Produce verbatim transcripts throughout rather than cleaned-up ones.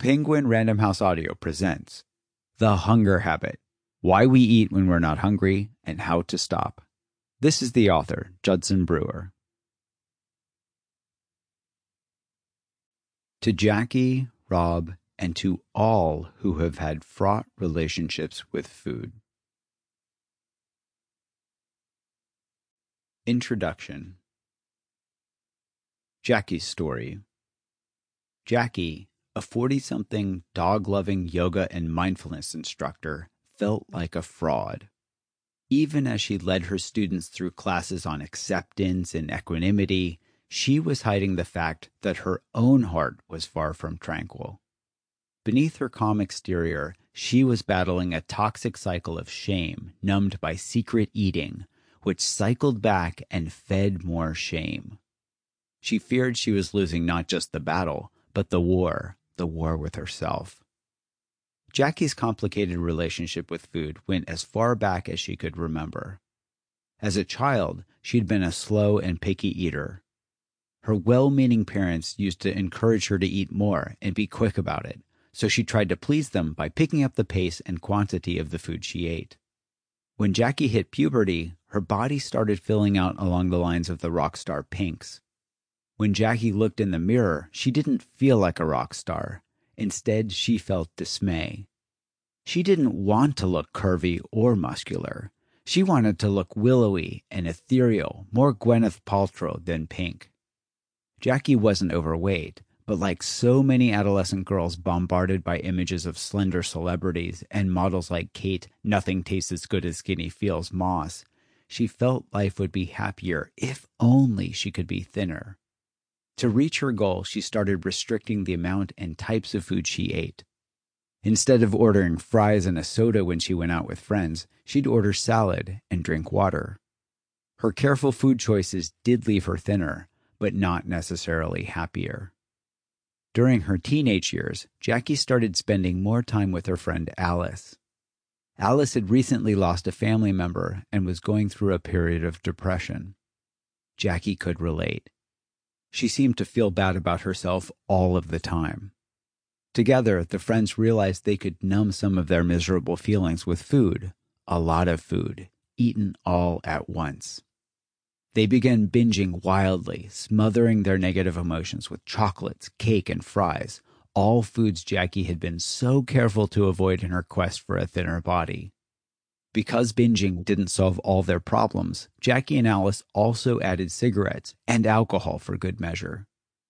Penguin Random House Audio presents The Hunger Habit, Why We Eat When We're Not Hungry and How to Stop. This is the author, Judson Brewer. To Jackie, Rob, and to all who have had fraught relationships with food. Introduction. Jackie's story. Jackie, a forty-something, dog-loving yoga and mindfulness instructor, felt like a fraud. Even as she led her students through classes on acceptance and equanimity, she was hiding the fact that her own heart was far from tranquil. Beneath her calm exterior, she was battling a toxic cycle of shame numbed by secret eating, which cycled back and fed more shame. She feared she was losing not just the battle, but the war, the war with herself. Jackie's complicated relationship with food went as far back as she could remember. As a child, she'd been a slow and picky eater. Her well-meaning parents used to encourage her to eat more and be quick about it, so she tried to please them by picking up the pace and quantity of the food she ate. When Jackie hit puberty, her body started filling out along the lines of the rock star Pinks. When Jackie looked in the mirror, she didn't feel like a rock star. Instead, she felt dismay. She didn't want to look curvy or muscular. She wanted to look willowy and ethereal, more Gwyneth Paltrow than Pink. Jackie wasn't overweight, but like so many adolescent girls bombarded by images of slender celebrities and models like Kate, nothing tastes as good as skinny feels Moss, she felt life would be happier if only she could be thinner. To reach her goal, she started restricting the amount and types of food she ate. Instead of ordering fries and a soda when she went out with friends, she'd order salad and drink water. Her careful food choices did leave her thinner, but not necessarily happier. During her teenage years, Jackie started spending more time with her friend Alice. Alice had recently lost a family member and was going through a period of depression. Jackie could relate. She seemed to feel bad about herself all of the time. Together, the friends realized they could numb some of their miserable feelings with food, a lot of food, eaten all at once. They began binging wildly, smothering their negative emotions with chocolates, cake, and fries, all foods Jackie had been so careful to avoid in her quest for a thinner body. Because binging didn't solve all their problems, Jackie and Alice also added cigarettes and alcohol for good measure.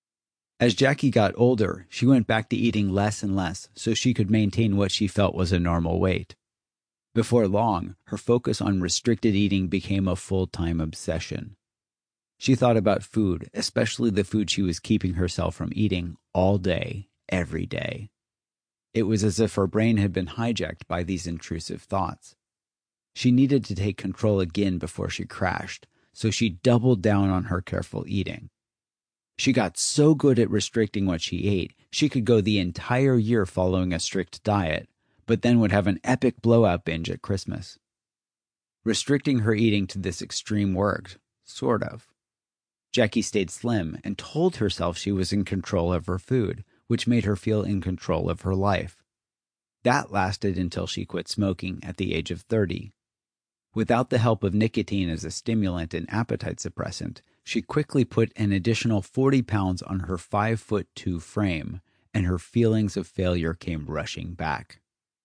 As Jackie got older, she went back to eating less and less so she could maintain what she felt was a normal weight. Before long, her focus on restricted eating became a full-time obsession. She thought about food, especially the food she was keeping herself from eating, all day, every day. It was as if her brain had been hijacked by these intrusive thoughts. She needed to take control again before she crashed, so she doubled down on her careful eating. She got so good at restricting what she ate, she could go the entire year following a strict diet, but then would have an epic blowout binge at Christmas. Restricting her eating to this extreme worked, sort of. Jackie stayed slim and told herself she was in control of her food, which made her feel in control of her life. That lasted until she quit smoking at the age of thirty. Without the help of nicotine as a stimulant and appetite suppressant, she quickly put an additional forty pounds on her five foot two frame, and her feelings of failure came rushing back.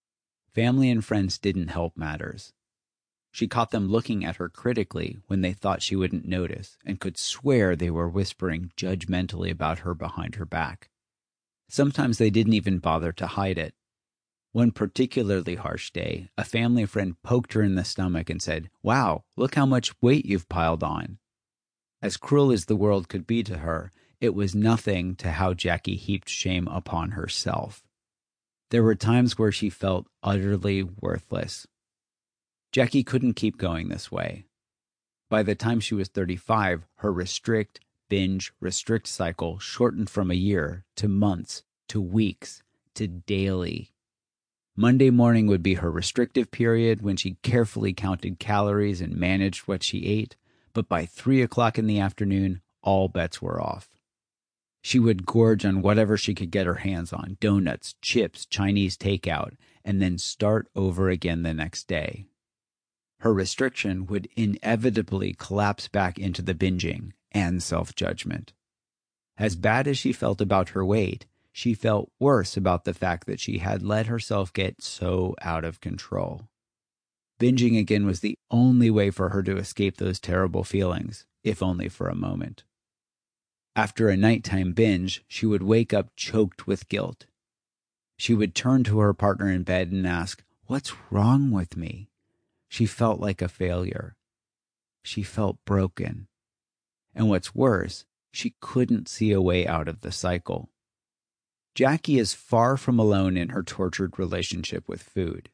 Family and friends didn't help matters. She caught them looking at her critically when they thought she wouldn't notice, and could swear they were whispering judgmentally about her behind her back. Sometimes they didn't even bother to hide it. One particularly harsh day, a family friend poked her in the stomach and said, "Wow, look how much weight you've piled on." As cruel as the world could be to her, it was nothing to how Jackie heaped shame upon herself. There were times where she felt utterly worthless. Jackie couldn't keep going this way. By the time she was thirty-five, her restrict, binge, restrict cycle shortened from a year to months, to weeks, to daily. Monday morning would be her restrictive period when she carefully counted calories and managed what she ate, but by three o'clock in the afternoon, all bets were off. She would gorge on whatever she could get her hands on, donuts, chips, Chinese takeout, and then start over again the next day. Her restriction would inevitably collapse back into the binging and self-judgment. As bad as she felt about her weight, she felt worse about the fact that she had let herself get so out of control. Binging again was the only way for her to escape those terrible feelings, if only for a moment. After a nighttime binge, she would wake up choked with guilt. She would turn to her partner in bed and ask, "What's wrong with me?" She felt like a failure. She felt broken. And what's worse, she couldn't see a way out of the cycle. Jackie is far from alone in her tortured relationship with food.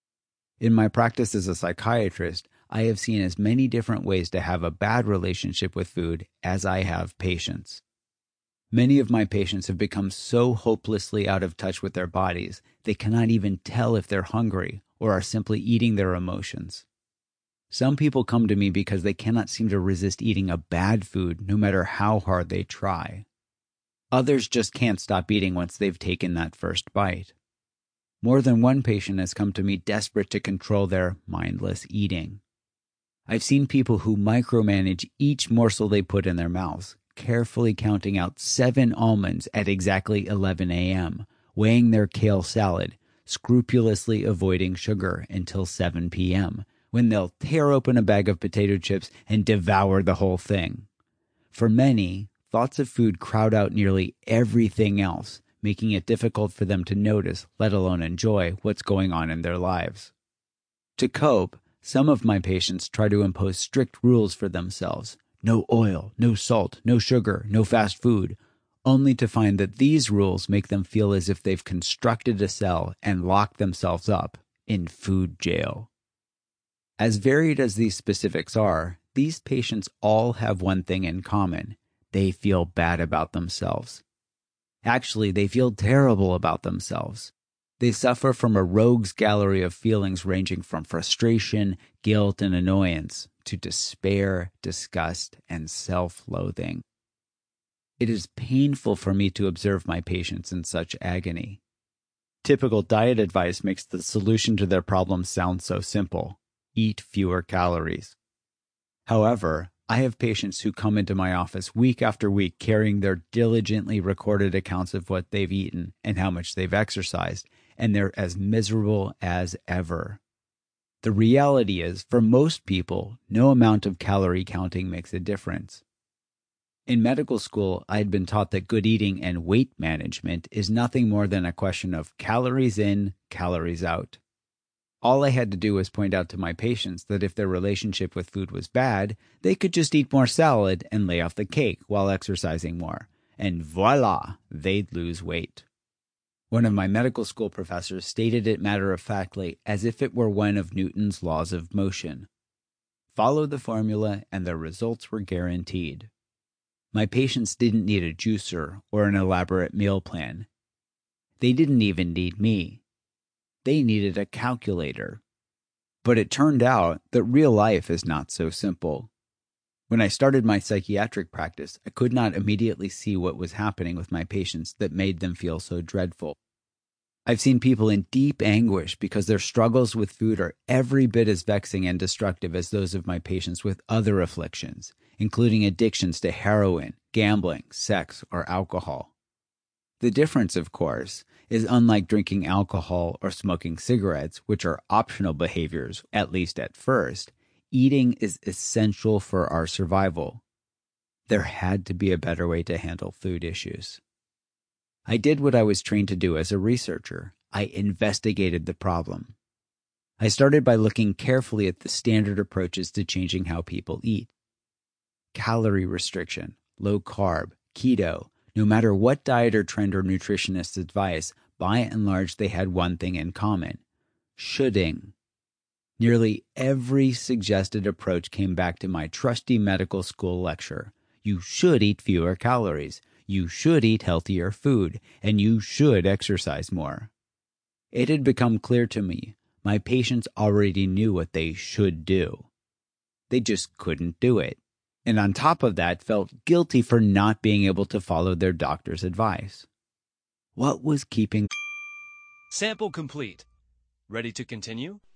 In my practice as a psychiatrist, I have seen as many different ways to have a bad relationship with food as I have patients. Many of my patients have become so hopelessly out of touch with their bodies, they cannot even tell if they're hungry or are simply eating their emotions. Some people come to me because they cannot seem to resist eating a bad food no matter how hard they try. Others just can't stop eating once they've taken that first bite. More than one patient has come to me desperate to control their mindless eating. I've seen people who micromanage each morsel they put in their mouths, carefully counting out seven almonds at exactly eleven a.m., weighing their kale salad, scrupulously avoiding sugar until seven p.m., when they'll tear open a bag of potato chips and devour the whole thing. For many, thoughts of food crowd out nearly everything else, making it difficult for them to notice, let alone enjoy, what's going on in their lives. To cope, some of my patients try to impose strict rules for themselves. No oil, no salt, no sugar, no fast food, only to find that these rules make them feel as if they've constructed a cell and locked themselves up in food jail. As varied as these specifics are, these patients all have one thing in common. They feel bad about themselves. Actually, they feel terrible about themselves. They suffer from a rogues gallery of feelings ranging from frustration, guilt, and annoyance to despair, disgust, and self-loathing. It is painful for me to observe my patients in such agony. Typical diet advice makes the solution to their problems sound so simple. Eat fewer calories. However, I have patients who come into my office week after week carrying their diligently recorded accounts of what they've eaten and how much they've exercised, and they're as miserable as ever. The reality is, for most people, no amount of calorie counting makes a difference. In medical school, I had been taught that good eating and weight management is nothing more than a question of calories in, calories out. All I had to do was point out to my patients that if their relationship with food was bad, they could just eat more salad and lay off the cake while exercising more. And voila, they'd lose weight. One of my medical school professors stated it matter-of-factly as if it were one of Newton's laws of motion. Follow the formula and the results were guaranteed. My patients didn't need a juicer or an elaborate meal plan. They didn't even need me. They needed a calculator. But it turned out that real life is not so simple. When I started my psychiatric practice, I could not immediately see what was happening with my patients that made them feel so dreadful. I've seen people in deep anguish because their struggles with food are every bit as vexing and destructive as those of my patients with other afflictions, including addictions to heroin, gambling, sex, or alcohol. The difference, of course, is unlike drinking alcohol or smoking cigarettes, which are optional behaviors, at least at first, eating is essential for our survival. There had to be a better way to handle food issues. I did what I was trained to do as a researcher. I investigated the problem. I started by looking carefully at the standard approaches to changing how people eat. Calorie restriction, low carb, keto, no matter what diet or trend or nutritionist's advice, by and large they had one thing in common: shoulding. Nearly every suggested approach came back to my trusty medical school lecture. You should eat fewer calories. You should eat healthier food. And you should exercise more. It had become clear to me my patients already knew what they should do. They just couldn't do it. and on top of that felt guilty for not being able to follow their doctor's advice. What was keeping... Sample complete. Ready to continue?